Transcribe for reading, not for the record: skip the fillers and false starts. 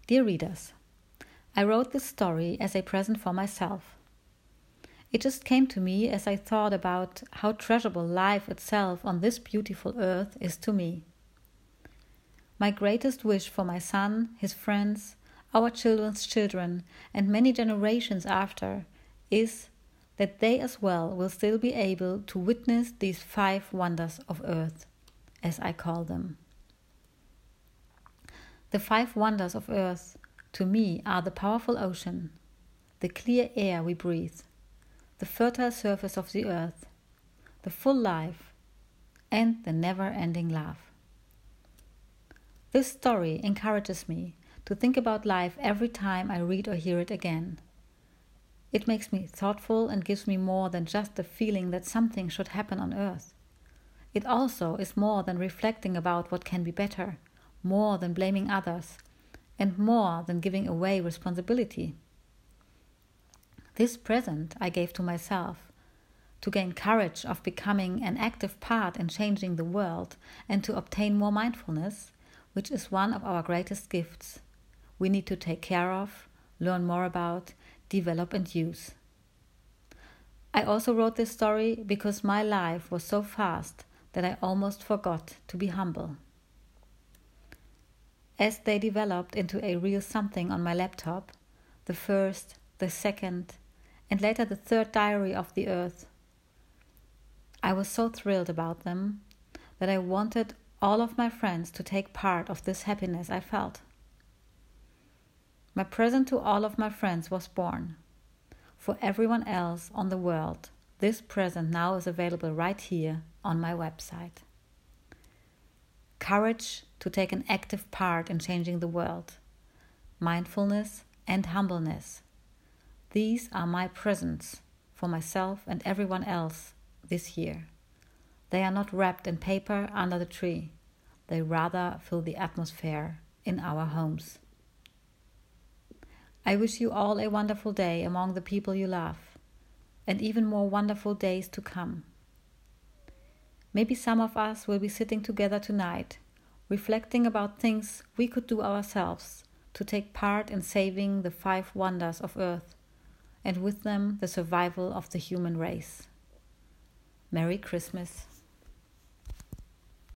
Dear readers, I wrote this story as a present for myself. It just came to me as I thought about how treasurable life itself on this beautiful earth is to me. My greatest wish for my son, his friends, our children's children, and many generations after is that they as well will still be able to witness these 5 wonders of earth, as I call them. The 5 wonders of earth, to me, are the powerful ocean, the clear air we breathe, the fertile surface of the earth, the full life, and the never-ending love. This story encourages me to think about life every time I read or hear it again. It makes me thoughtful and gives me more than just the feeling that something should happen on earth. It also is more than reflecting about what can be better, more than blaming others, and more than giving away responsibility. This present I gave to myself, to gain courage of becoming an active part in changing the world and to obtain more mindfulness, which is one of our greatest gifts we need to take care of, learn more about, develop and use. I also wrote this story because my life was so fast that I almost forgot to be humble. As they developed into a real something on my laptop, the first, the second, and later the 3rd diary of the earth, I was so thrilled about them that I wanted all of my friends to take part of this happiness I felt. My present to all of my friends was born. For everyone else on the world, this present now is available right here on my website. Courage to take an active part in changing the world, mindfulness and humbleness. These are my presents for myself and everyone else this year. They are not wrapped in paper under the tree. They rather fill the atmosphere in our homes. I wish you all a wonderful day among the people you love, and even more wonderful days to come. Maybe some of us will be sitting together tonight, reflecting about things we could do ourselves to take part in saving the 5 wonders of earth, and with them the survival of the human race. Merry Christmas.